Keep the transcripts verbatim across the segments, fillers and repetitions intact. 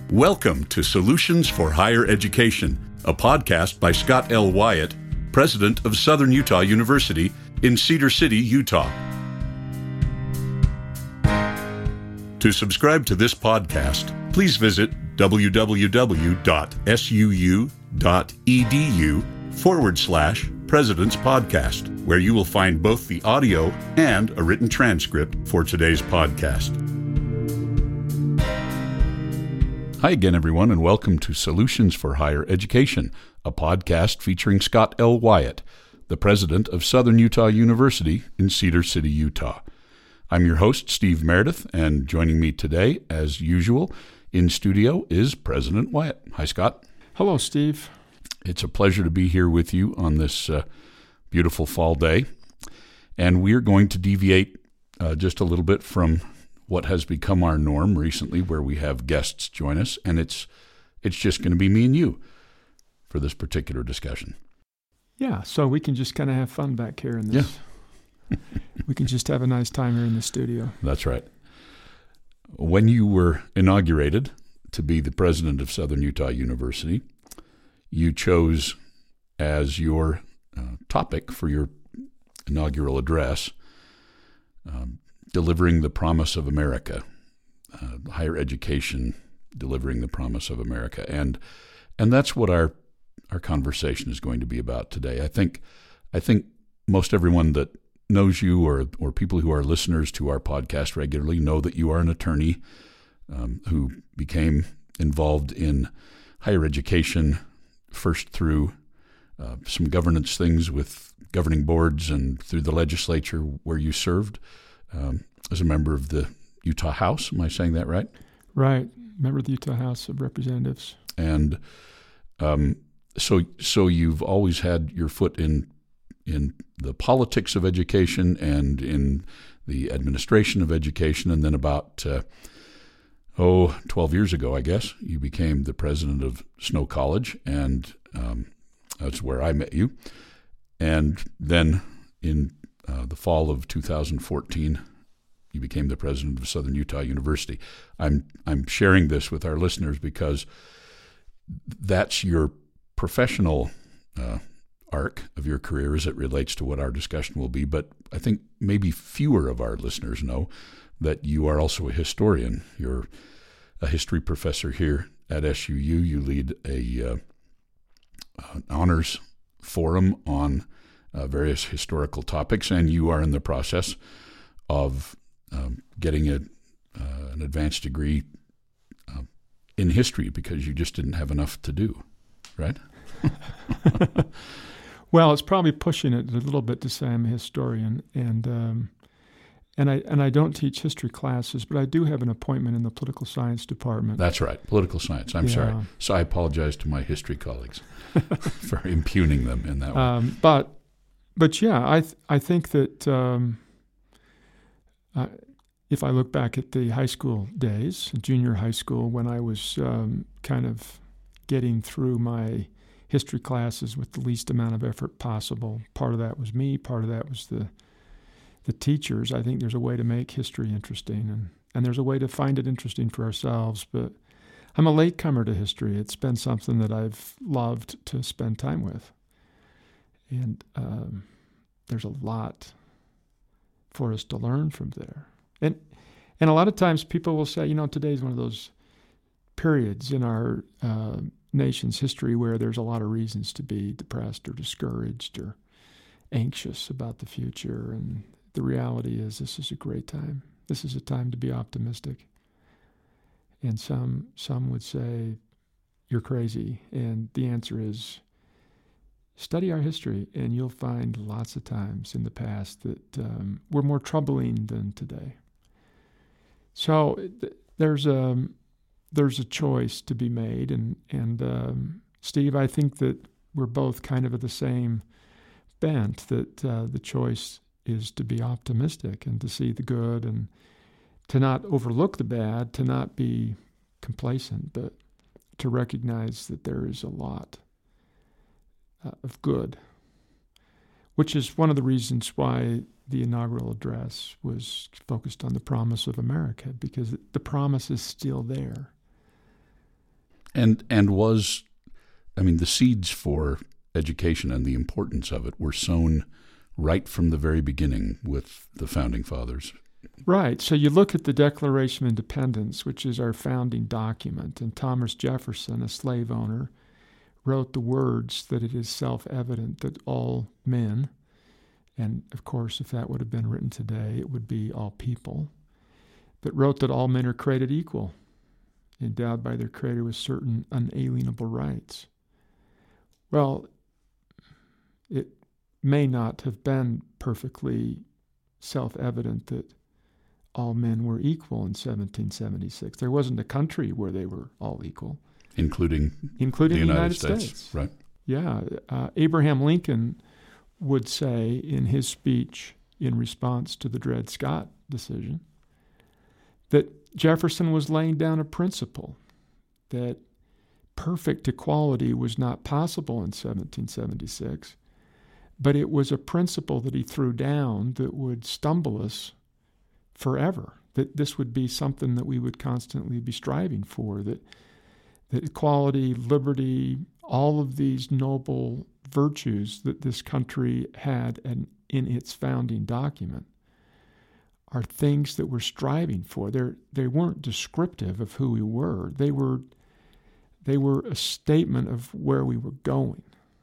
Welcome to Solutions for Higher Education, a podcast by Scott L. Wyatt, president of Southern Utah University in Cedar City, Utah. To subscribe to this podcast, please visit www.suu.edu forward slash President's Podcast, where you will find both the audio and a written transcript for today's podcast. Hi again, everyone, and welcome to Solutions for Higher Education, a podcast featuring Scott L. Wyatt, the president of Southern Utah University in Cedar City, Utah. I'm your host, Steve Meredith, and joining me today, as usual, in studio is President Wyatt. Hi, Scott. Hello, Steve. It's a pleasure to be here with you on this uh, beautiful fall day, and we're going to deviate uh, just a little bit from what has become our norm recently, where we have guests join us, and it's it's just going to be me and you for this particular discussion. Yeah, so we can just kind of have fun back here in this. Yeah. We can just have a nice time here in the studio. That's right. When you were inaugurated to be the president of Southern Utah University, you chose as your uh, topic for your inaugural address, um, delivering the promise of America, uh, higher education, delivering the promise of America. And and that's what our our conversation is going to be about today. I think I think most everyone that knows you or or people who are listeners to our podcast regularly know that you are an attorney um, who became involved in higher education first through uh, some governance things with governing boards and through the legislature where you served um, as a member of the Utah House. Am I saying that right? Right. Member of the Utah House of Representatives. And um, so so you've always had your foot in in the politics of education and in the administration of education. And then about, uh, oh, twelve years ago, I guess, you became the president of Snow College, and um, that's where I met you. And then in uh, the fall of two thousand fourteen, you became the president of Southern Utah University. I'm I'm sharing this with our listeners because that's your professional uh, arc of your career as it relates to what our discussion will be. But I think maybe fewer of our listeners know that you are also a historian. You're a history professor here at S U U. You lead a uh, an honors forum on uh, various historical topics, and you are in the process of um, getting a, uh, an advanced degree uh, in history because you just didn't have enough to do, right? Well, it's probably pushing it a little bit to say I'm a historian, and um, and I and I don't teach history classes, but I do have an appointment in the political science department. That's right, political science. I'm yeah. sorry. So I apologize to my history colleagues for impugning them in that way. Um, but but yeah, I th- I think that um, uh, if I look back at the high school days, junior high school, when I was um, kind of getting through my history classes with the least amount of effort possible. Part of that was me. Part of that was the the teachers. I think there's a way to make history interesting, and, and there's a way to find it interesting for ourselves. But I'm a latecomer to history. It's been something that I've loved to spend time with. And um, there's a lot for us to learn from there. And and a lot of times people will say, you know, today's one of those periods in our uh, nation's history where there's a lot of reasons to be depressed or discouraged or anxious about the future. And the reality is this is a great time. This is a time to be optimistic. And some some would say, you're crazy. And the answer is, study our history, and you'll find lots of times in the past that um, were more troubling than today. So th- there's a... There's a choice to be made, and and um, Steve, I think that we're both kind of at the same bent, that uh, the choice is to be optimistic and to see the good and to not overlook the bad, to not be complacent, but to recognize that there is a lot uh, of good, which is one of the reasons why the inaugural address was focused on the promise of America, because the promise is still there. And and was, I mean, the seeds for education and the importance of it were sown right from the very beginning with the Founding Fathers. Right. So you look at the Declaration of Independence, which is our founding document, and Thomas Jefferson, a slave owner, wrote the words that it is self-evident that all men, and of course, if that would have been written today, it would be all people, but wrote that all men are created equal, endowed by their Creator with certain unalienable rights. Well, it may not have been perfectly self-evident that all men were equal in seventeen seventy-six. There wasn't a country where they were all equal. Including, including the the United, United States. States. Right. Yeah. Uh, Abraham Lincoln would say in his speech in response to the Dred Scott decision that Jefferson was laying down a principle that perfect equality was not possible in seventeen seventy-six, but it was a principle that he threw down that would stumble us forever, that this would be something that we would constantly be striving for, that, that equality, liberty, all of these noble virtues that this country had in, in its founding document are things that we're striving for. They're, they weren't descriptive of who we were. They were, they were a statement of where we were going.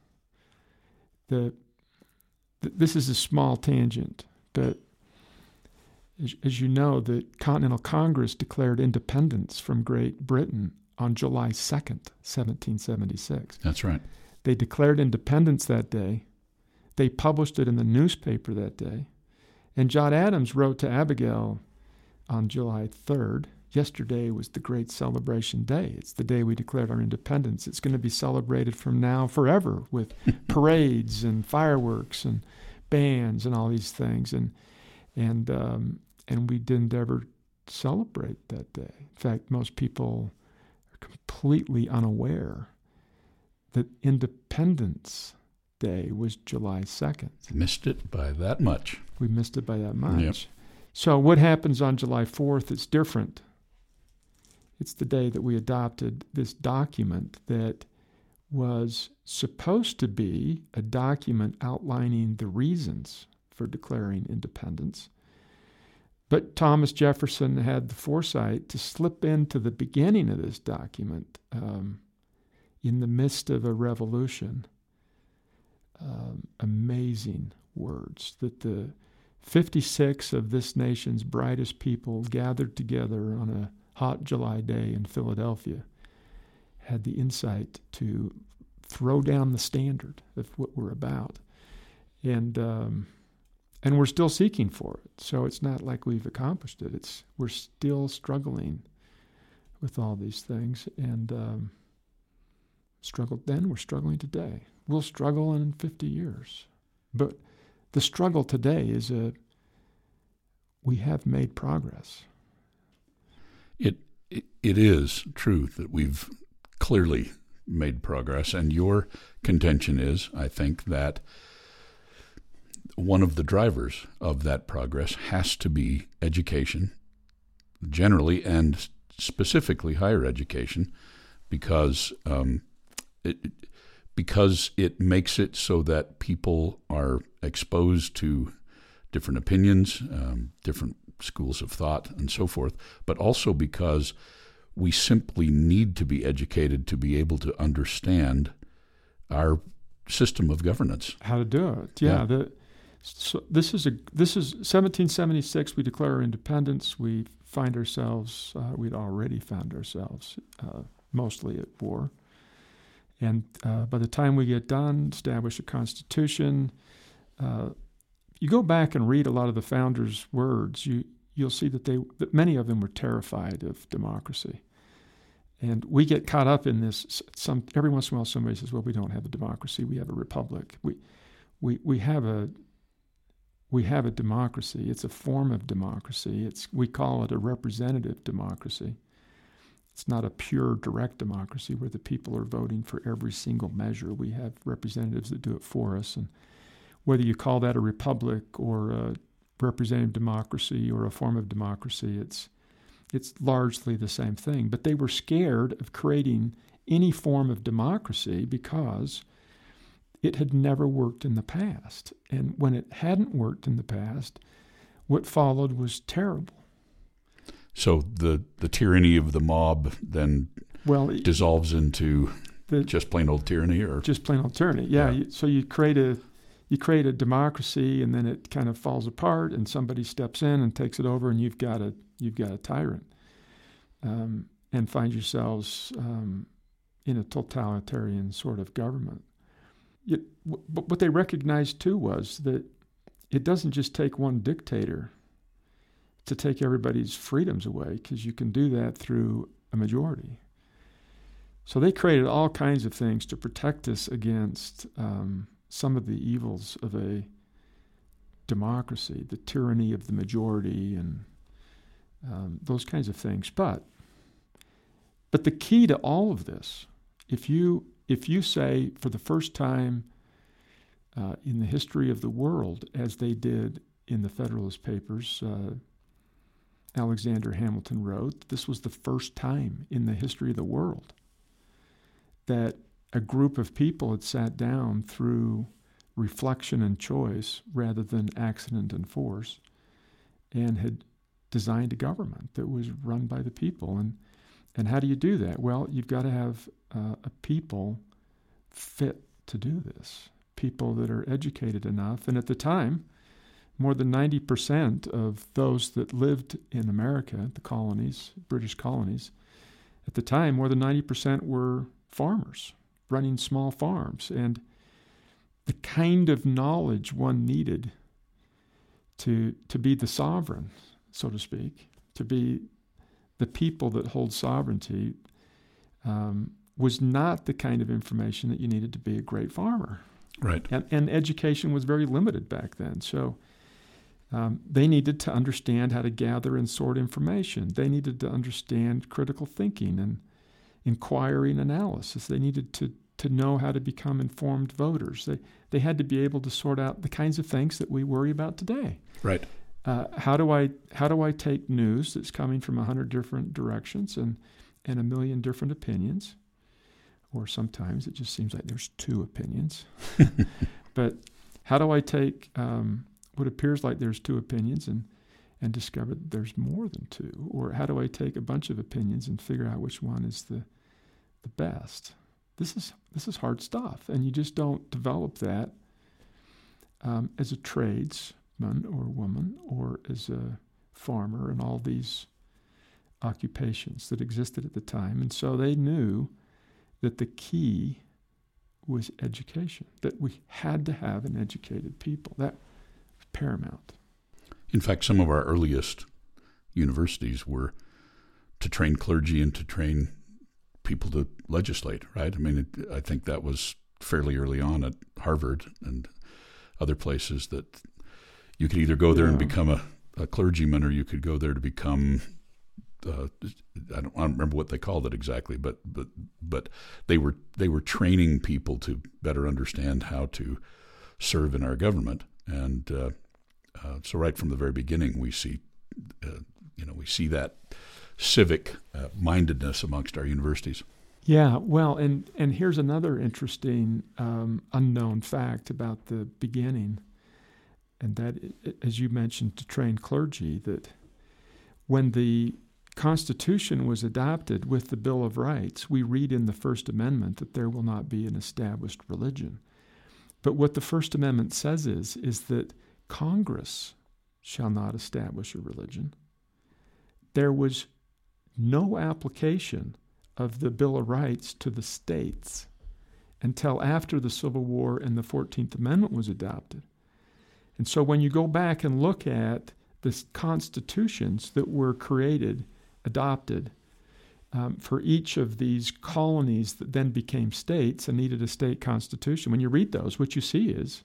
The, the, this is a small tangent, but as, as you know, the Continental Congress declared independence from Great Britain on July second, seventeen seventy-six. That's right. They declared independence that day. They published it in the newspaper that day. And John Adams wrote to Abigail on July third, yesterday was the great celebration day. It's the day we declared our independence. It's going to be celebrated from now forever with parades and fireworks and bands and all these things. And and um, and we didn't ever celebrate that day. In fact, most people are completely unaware that Independence Day was July second. Missed it by that much. We missed it by that much. Yep. So what happens on July fourth is different. It's the day that we adopted this document that was supposed to be a document outlining the reasons for declaring independence. But Thomas Jefferson had the foresight to slip into the beginning of this document um, in the midst of a revolution. Um, amazing words that the fifty-six of this nation's brightest people gathered together on a hot July day in Philadelphia had the insight to throw down the standard of what we're about. And um, and we're still seeking for it. So it's not like we've accomplished it. It's we're still struggling with all these things. And um, struggled then, we're struggling today. We'll struggle in fifty years. But the struggle today is a, we have made progress. It, it it is true that we've clearly made progress, and your contention is, I think, that one of the drivers of that progress has to be education, generally and specifically higher education, because um, it, because it makes it so that people are exposed to different opinions, um, different schools of thought, and so forth, but also because we simply need to be educated to be able to understand our system of governance. How to do it? Yeah. Yeah. The, so this is a this is seventeen seventy-six. We declare our independence. We find ourselves. Uh, we'd already found ourselves uh, mostly at war. And uh, by the time we get done, establish a constitution. Uh, you go back and read a lot of the founders' words. You you'll see that they that many of them were terrified of democracy. And we get caught up in this. Some every once in a while, somebody says, "Well, we don't have a democracy. We have a republic. We we we have a we have a democracy. It's a form of democracy. It's we call it a representative democracy. It's not a pure direct democracy where the people are voting for every single measure. We have representatives that do it for us. And whether you call that a republic or a representative democracy or a form of democracy, it's it's largely the same thing. But they were scared of creating any form of democracy because it had never worked in the past. And when it hadn't worked in the past, what followed was terrible. So the, the tyranny of the mob then well, dissolves into the, just plain old tyranny, or just plain old tyranny. Yeah. Yeah. You, so you create a you create a democracy, and then it kind of falls apart, and somebody steps in and takes it over, and you've got a you've got a tyrant, um, and find yourselves um, in a totalitarian sort of government. It, but what they recognized too was that it doesn't just take one dictator to take everybody's freedoms away, because you can do that through a majority. So they created all kinds of things to protect us against um, some of the evils of a democracy, the tyranny of the majority, and um, those kinds of things. But but the key to all of this, if you if you say for the first time uh, in the history of the world, as they did in the Federalist Papers, uh, Alexander Hamilton wrote, this was the first time in the history of the world that a group of people had sat down through reflection and choice rather than accident and force, and had designed a government that was run by the people. And and how do you do that? Well, you've got to have uh, a people fit to do this, people that are educated enough. And at the time, more than ninety percent of those that lived in America, the colonies, British colonies, at the time, more than ninety percent were farmers running small farms. And the kind of knowledge one needed to to be the sovereign, so to speak, to be the people that hold sovereignty, um, was not the kind of information that you needed to be a great farmer. Right. And, and education was very limited back then. So um, they needed to understand how to gather and sort information. They needed to understand critical thinking and inquiry and analysis. They needed to to know how to become informed voters. They they had to be able to sort out the kinds of things that we worry about today. Right. Uh, how do I how do I take news that's coming from a hundred different directions and and a million different opinions, or sometimes it just seems like there's two opinions. But how do I take um, what appears like there's two opinions and and discover that there's more than two? Or how do I take a bunch of opinions and figure out which one is the the best? This is this is hard stuff, and you just don't develop that um, as a tradesman or woman, or as a farmer, and all these occupations that existed at the time. And so they knew that the key was education, that we had to have an educated people. That was paramount. In fact, some of our earliest universities were to train clergy and to train people to legislate, right? I mean, it, I think that was fairly early on at Harvard and other places that you could either go there yeah. and become a, a clergyman, or you could go there to become, uh, I, don't, I don't remember what they called it exactly, but but but they were they were training people to better understand how to serve in our government. And uh, uh, so right from the very beginning, we see, uh, you know, we see that civic uh, mindedness amongst our universities. Yeah, well, and, and here's another interesting um, unknown fact about the beginning, and that, as you mentioned, to train clergy, that when the Constitution was adopted with the Bill of Rights, we read in the First Amendment that there will not be an established religion. But what the First Amendment says is, is that Congress shall not establish a religion. There was no application of the Bill of Rights to the states until after the Civil War and the fourteenth Amendment was adopted. And so when you go back and look at the constitutions that were created, adopted, um, for each of these colonies that then became states and needed a state constitution, when you read those, what you see is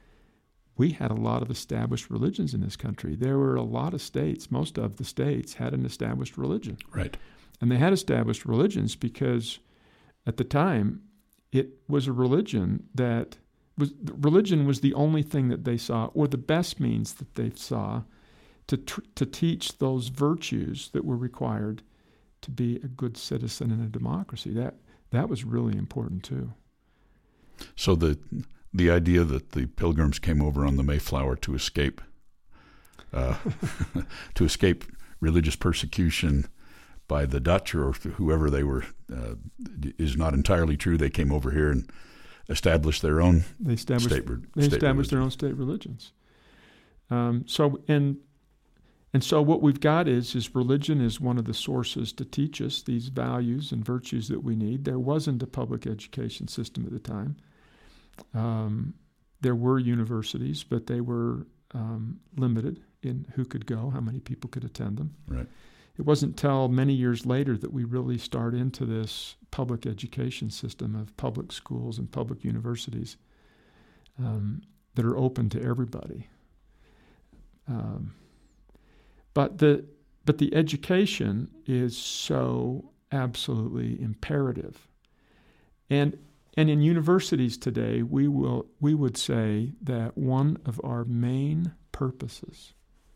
we had a lot of established religions in this country. There were a lot of states, most of the states had an established religion. Right. And they had established religions because at the time it was a religion that was, religion was the only thing that they saw, or the best means that they saw to tr- to teach those virtues that were required to be a good citizen in a democracy. That that was really important too. So the the idea that the Pilgrims came over on the Mayflower to escape uh, to escape religious persecution by the Dutch or whoever they were uh, is not entirely true. They came over here and established their own they established, state, they state established their own state religions. Um, so and and so what we've got is is religion is one of the sources to teach us these values and virtues that we need. There wasn't a public education system at the time. Um, there were universities, but they were um, limited in who could go, how many people could attend them. Right. It wasn't until many years later that we really start into this public education system of public schools and public universities um, that are open to everybody. Um, but the but the education is so absolutely imperative, and and in universities today, we will we would say that one of our main purposes.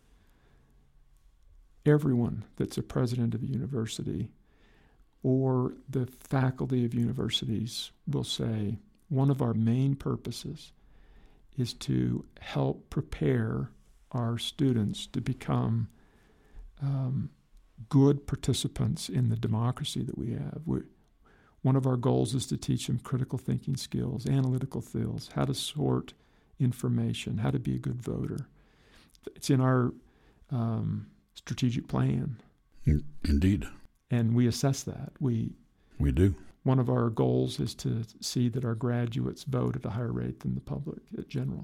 Everyone that's a president of a university or the faculty of universities will say one of our main purposes is to help prepare our students to become um, good participants in the democracy that we have. We're, one of our goals is to teach them critical thinking skills, analytical skills, how to sort information, how to be a good voter. It's in our um, strategic plan. Indeed. And we assess that. We we do. One of our goals is to see that our graduates vote at a higher rate than the public at general.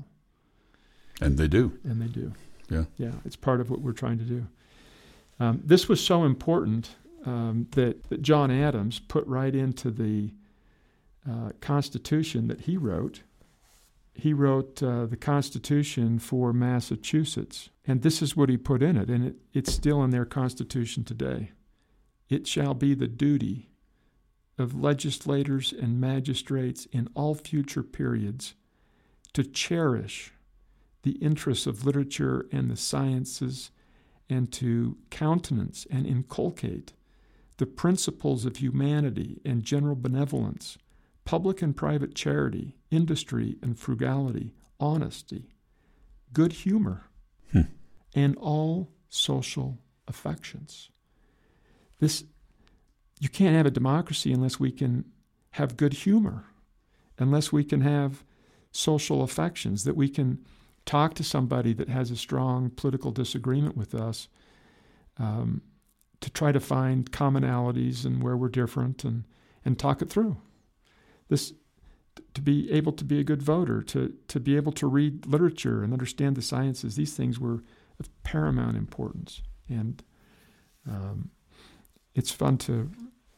And they do. And they do. Yeah. Yeah, it's part of what we're trying to do. Um, this was so important um, that, that John Adams put right into the uh, Constitution that he wrote. He wrote uh, the Constitution for Massachusetts, and this is what he put in it, and it, it's still in their Constitution today. It shall be the duty of legislators and magistrates in all future periods to cherish the interests of literature and the sciences and to countenance and inculcate the principles of humanity and general benevolence, public and private charity, industry and frugality, honesty, good humor, hmm. and all social affections. This, you can't have a democracy unless we can have good humor, unless we can have social affections, that we can talk to somebody that has a strong political disagreement with us, um, to try to find commonalities and where we're different and, and talk it through. This, to be able to be a good voter, to, to be able to read literature and understand the sciences, these things were of paramount importance. And um, it's fun to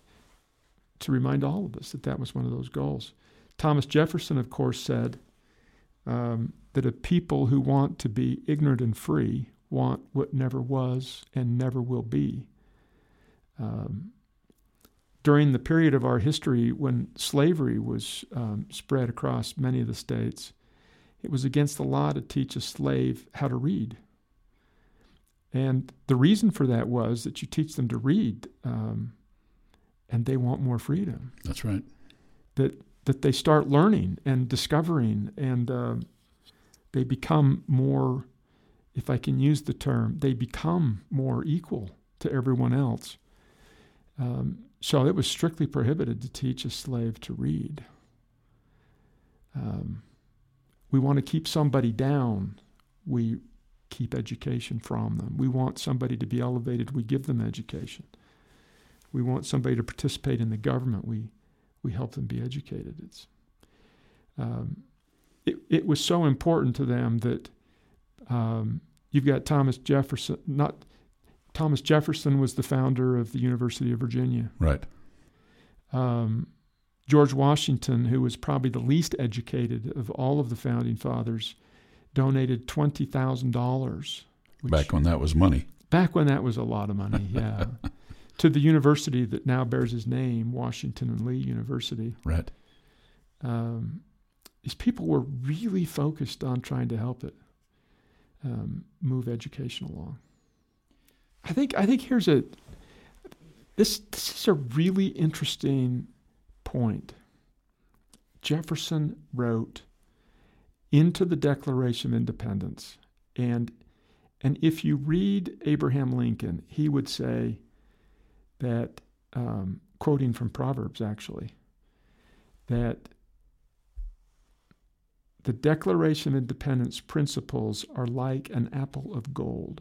to remind all of us that that was one of those goals. Thomas Jefferson, of course, said um, that a people who want to be ignorant and free want what never was and never will be. Um, during the period of our history when slavery was um, spread across many of the states, it was against the law to teach a slave how to read. And the reason for that was that you teach them to read, um, and they want more freedom. That's right. That that they start learning and discovering, and uh, they become more, if I can use the term, they become more equal to everyone else. Um, so it was strictly prohibited to teach a slave to read. Um, we want to keep somebody down. We keep education from them. We want somebody to be elevated. We give them education. We want somebody to participate in the government. We we help them be educated. It's um, it it was so important to them that um, you've got Thomas Jefferson. Not Thomas Jefferson was the founder of the University of Virginia. Right. Um, George Washington, who was probably the least educated of all of the founding fathers, donated twenty thousand dollars. Back when that was money. Back when that was a lot of money, yeah. To the university that now bears his name, Washington and Lee University. Right. Um, these people were really focused on trying to help it um, move education along. I think I think here's a this this is a really interesting point. Jefferson wrote into the Declaration of Independence, and and if you read Abraham Lincoln, he would say that, um, quoting from Proverbs actually, that the Declaration of Independence principles are like an apple of gold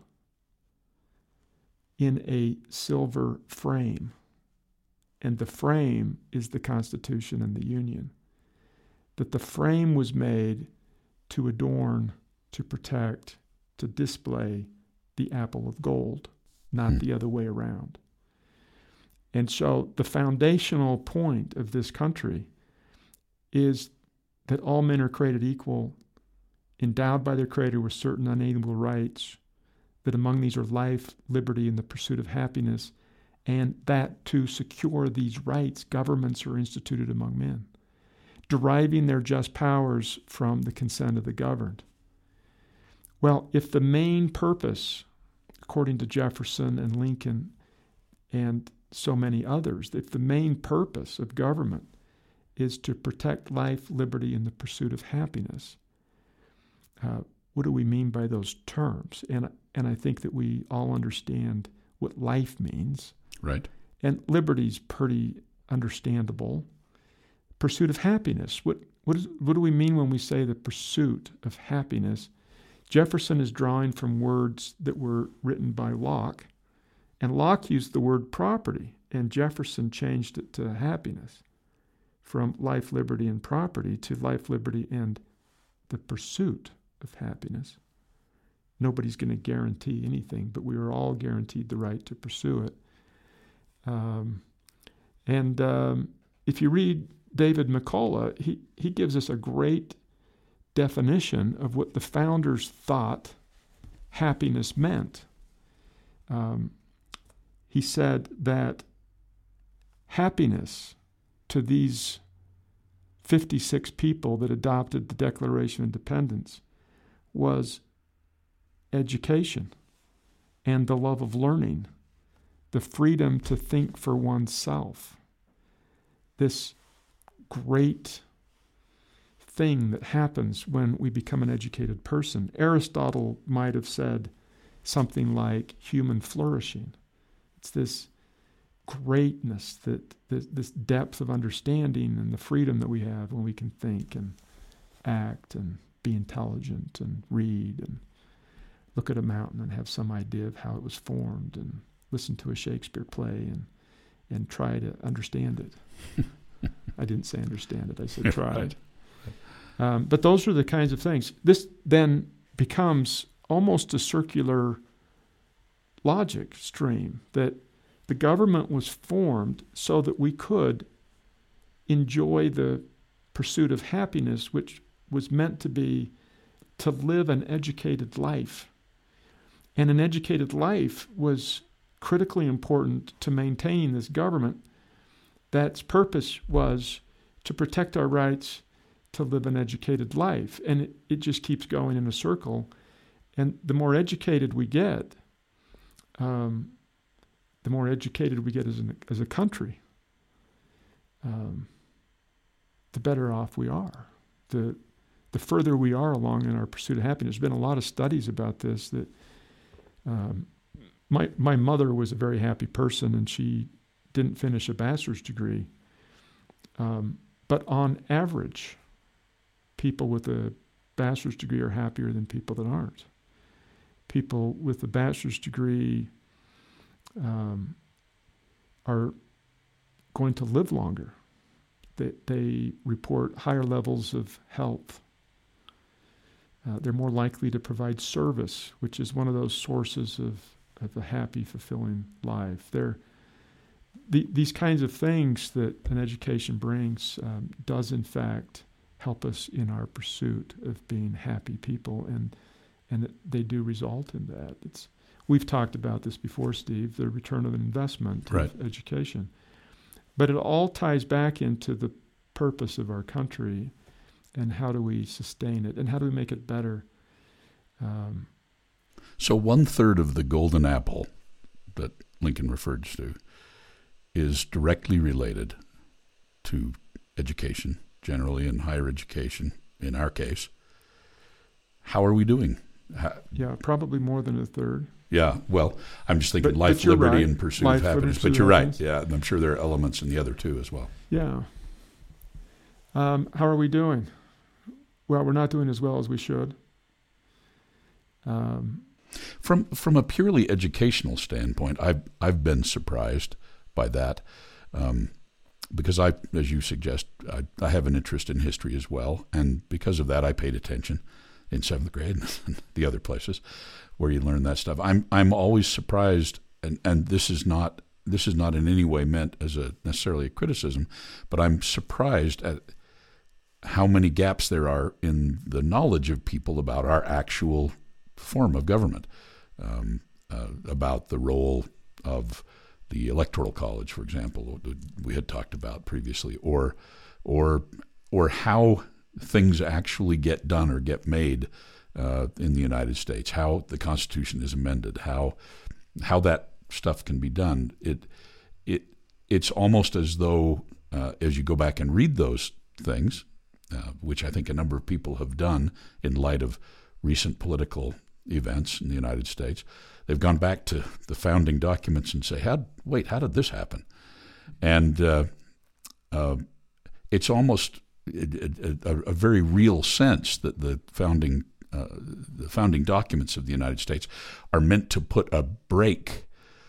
in a silver frame, and the frame is the Constitution and the Union. That the frame was made to adorn, to protect, to display the apple of gold, not mm. the other way around. And so the foundational point of this country is that all men are created equal, endowed by their Creator with certain unalienable rights, that among these are life, liberty, and the pursuit of happiness, and that to secure these rights, governments are instituted among men, deriving their just powers from the consent of the governed. Well, if the main purpose, according to Jefferson and Lincoln and so many others, if the main purpose of government is to protect life, liberty, and the pursuit of happiness, uh, what do we mean by those terms? And and I think that we all understand what life means. Right. And liberty's pretty understandable. Pursuit of happiness. What what is what do we mean when we say the pursuit of happiness? Jefferson is drawing from words that were written by Locke, and Locke used the word property, and Jefferson changed it to happiness, from life, liberty, and property to life, liberty, and the pursuit of happiness. Nobody's going to guarantee anything, but we are all guaranteed the right to pursue it. Um, and um, if you read David McCullough, he, he gives us a great definition of what the founders thought happiness meant. Um, he said that happiness to these fifty-six people that adopted the Declaration of Independence was education and the love of learning, the freedom to think for oneself, this great thing that happens when we become an educated person. Aristotle might have said something like human flourishing. It's this greatness, that this, this depth of understanding and the freedom that we have when we can think and act and be intelligent and read and look at a mountain and have some idea of how it was formed and listen to a Shakespeare play and and try to understand it. I didn't say understand it, I said try. Right. Um, but those are the kinds of things. This then becomes almost a circular logic stream, that the government was formed so that we could enjoy the pursuit of happiness, which was meant to be to live an educated life. And an educated life was critically important to maintaining this government. That's purpose was to protect our rights to live an educated life. And it, it just keeps going in a circle. And the more educated we get, um, the more educated we get as, an, as a country, um, the better off we are. The the further we are along in our pursuit of happiness. There's been a lot of studies about this. That um, my my mother was a very happy person, and she didn't finish a bachelor's degree. Um, but on average, people with a bachelor's degree are happier than people that aren't. People with a bachelor's degree um, are going to live longer. They, they report higher levels of health. Uh, they're more likely to provide service, which is one of those sources of, of a happy, fulfilling life. They're, the, these kinds of things that an education brings um, does, in fact, help us in our pursuit of being happy people, and and they do result in that. It's we've talked about this before, Steve, the return of an investment right. of education. But it all ties back into the purpose of our country, and how do we sustain it, and how do we make it better. Um, so one third of the golden apple that Lincoln referred to is directly related to education generally and higher education in our case. How are we doing? How, yeah, probably more than a third. Yeah, well, I'm just thinking But- life, but you're liberty, right. and pursuit Life, of happiness. liberty, But you're right. happiness. Yeah, and I'm sure there are elements in the other two as well. Yeah. Um, how are we doing? Well, we're not doing as well as we should. Um, From from a purely educational standpoint, I've I've been surprised by that, um, because I, as you suggest, I, I have an interest in history as well, and because of that, I paid attention in seventh grade and the other places where you learn that stuff. I'm I'm always surprised, and, and this is not this is not in any way meant as a necessarily a criticism, but I'm surprised at how many gaps there are in the knowledge of people about our actual form of government, um, uh, about the role of the Electoral College, for example, we had talked about previously, or or or how things actually get done or get made uh, in the United States, how the Constitution is amended, how how that stuff can be done. It it it's almost as though uh, as you go back and read those things, uh, which I think a number of people have done in light of recent political events in the United States, they've gone back to the founding documents and say, "How? Wait, how did this happen?" And uh, uh, it's almost a, a, a very real sense that the founding uh, the founding documents of the United States are meant to put a brake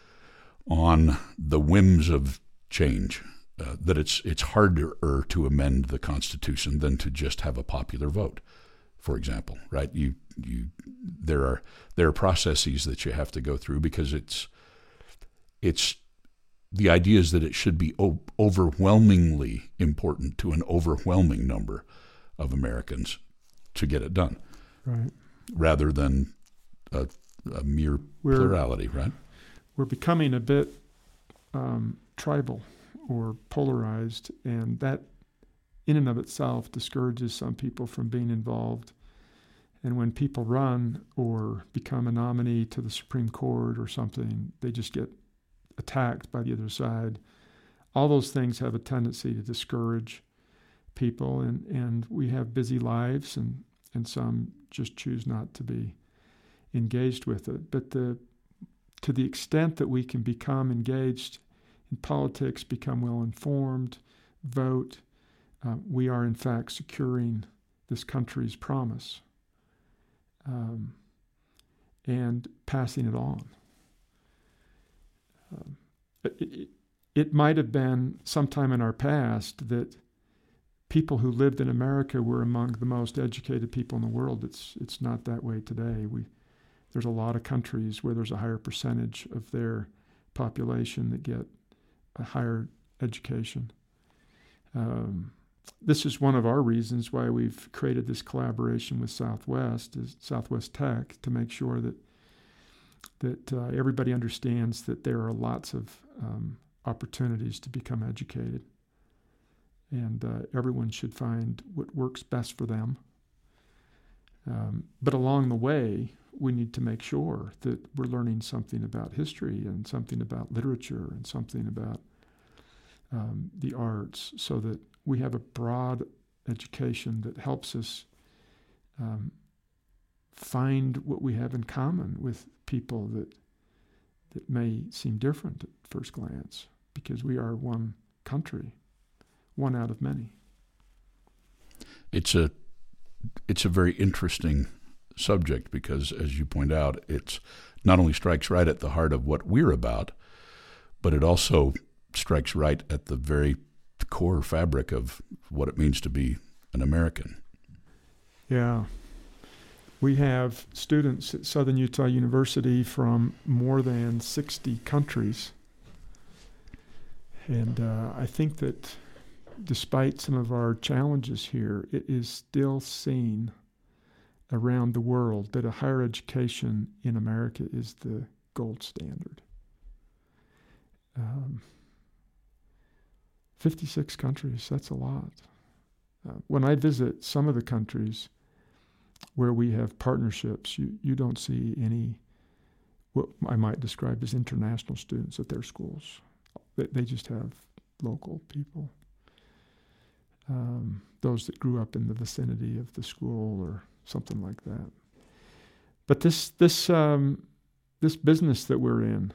on the whims of change. Uh, that it's it's harder to amend the Constitution than to just have a popular vote, for example, right? You you there are there are processes that you have to go through because it's it's the idea is that it should be o- overwhelmingly important to an overwhelming number of Americans to get it done, right. rather than a, a mere We're, plurality, right? We're becoming a bit um, tribal or polarized, and that in and of itself discourages some people from being involved. And when people run or become a nominee to the Supreme Court or something, they just get attacked by the other side. All those things have a tendency to discourage people, and, and we have busy lives, and, and some just choose not to be engaged with it. But the to the extent that we can become engaged in politics, become well-informed, vote, uh, we are in fact securing this country's promise um, and passing it on. Um, it, it might have been sometime in our past that people who lived in America were among the most educated people in the world. It's it's not that way today. We there's a lot of countries where there's a higher percentage of their population that get a higher education. Um, this is one of our reasons why we've created this collaboration with Southwest, is Southwest Tech, to make sure that that uh, everybody understands that there are lots of um, opportunities to become educated, and uh, everyone should find what works best for them. Um, but along the way, we need to make sure that we're learning something about history and something about literature and something about um, the arts, so that we have a broad education that helps us um, find what we have in common with people that that may seem different at first glance, because we are one country, one out of many. It's a it's a very interesting subject because, as you point out, it's not only strikes right at the heart of what we're about, but it also strikes right at the very core fabric of what it means to be an American. Yeah. We have students at Southern Utah University from more than sixty countries. And uh, I think that despite some of our challenges here, it is still seen around the world that a higher education in America is the gold standard. Um, fifty-six countries, that's a lot. Uh, when I visit some of the countries where we have partnerships, you, you don't see any, what I might describe as international students at their schools. They, they just have local people. um, those that grew up in the vicinity of the school or something like that. But this this um, this business that we're in,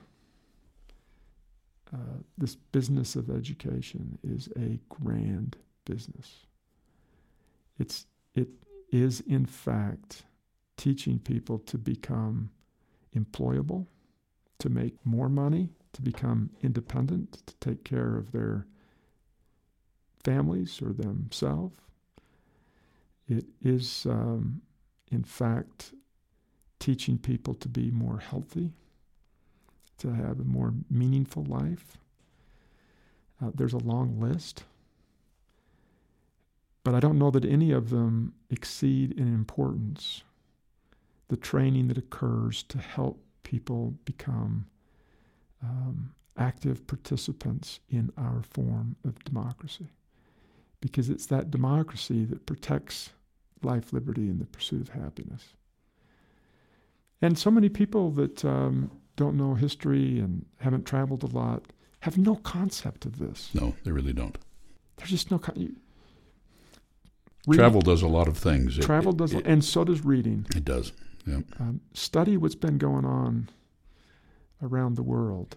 uh, this business of education, is a grand business. It's it is in fact teaching people to become employable, to make more money, to become independent, to take care of their families or themselves. It is, um, in fact, teaching people to be more healthy, to have a more meaningful life. Uh, there's a long list, but I don't know that any of them exceed in importance the training that occurs to help people become um, active participants in our form of democracy. Because it's that democracy that protects life, liberty, and the pursuit of happiness. And so many people that um, don't know history and haven't traveled a lot have no concept of this. No, they really don't. There's just no con- Travel does a lot of things. Travel it, does, it, and so does reading. It does, yeah. Um, study what's been going on around the world.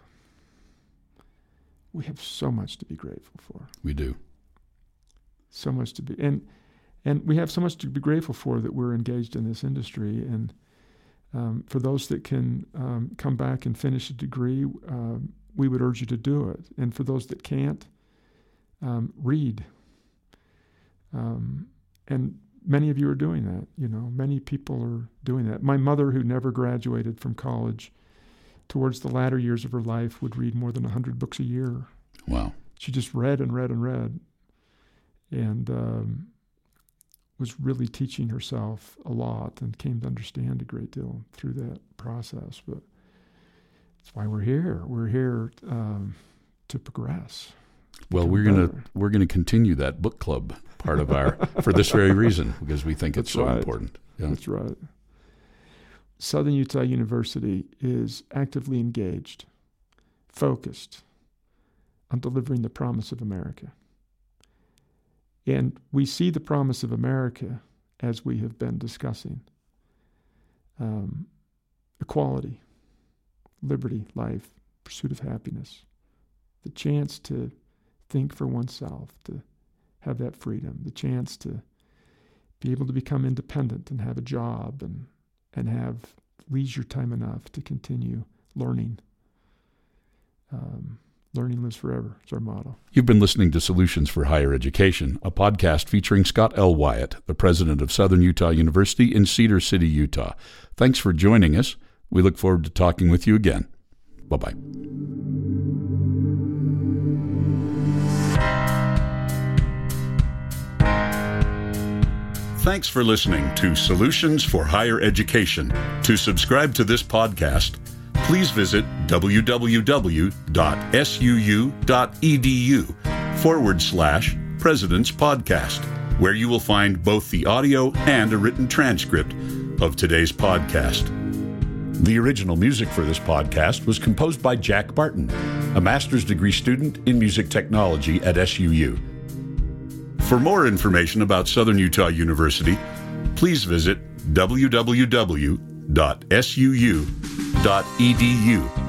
We have so much to be grateful for. We do. So much to be, and and we have so much to be grateful for that we're engaged in this industry. And um, for those that can um, come back and finish a degree, um, we would urge you to do it. And for those that can't, um, read. Um, and many of you are doing that. You know, many people are doing that. My mother, who never graduated from college, towards the latter years of her life, would read more than a hundred books a year. Wow! She just read and read and read. And um, was really teaching herself a lot and came to understand a great deal through that process. But that's why we're here. We're here um, to progress. Well, we're gonna we're gonna continue that book club part of our for this very reason, because we think it's that's so right. important. Yeah. That's right. Southern Utah University is actively engaged, focused on delivering the promise of America. And we see the promise of America as we have been discussing. Um, equality, liberty, life, pursuit of happiness, the chance to think for oneself, to have that freedom, the chance to be able to become independent and have a job and, and have leisure time enough to continue learning. Um, Learning lives forever is our motto. You've been listening to Solutions for Higher Education, a podcast featuring Scott L. Wyatt, the president of Southern Utah University in Cedar City, Utah. Thanks for joining us. We look forward to talking with you again. Bye-bye. Thanks for listening to Solutions for Higher Education. To subscribe to this podcast, please visit www.suu.edu forward slash President's Podcast, where you will find both the audio and a written transcript of today's podcast. The original music for this podcast was composed by Jack Barton, a master's degree student in music technology at S U U. For more information about Southern Utah University, please visit w w w dot s u u dot e d u.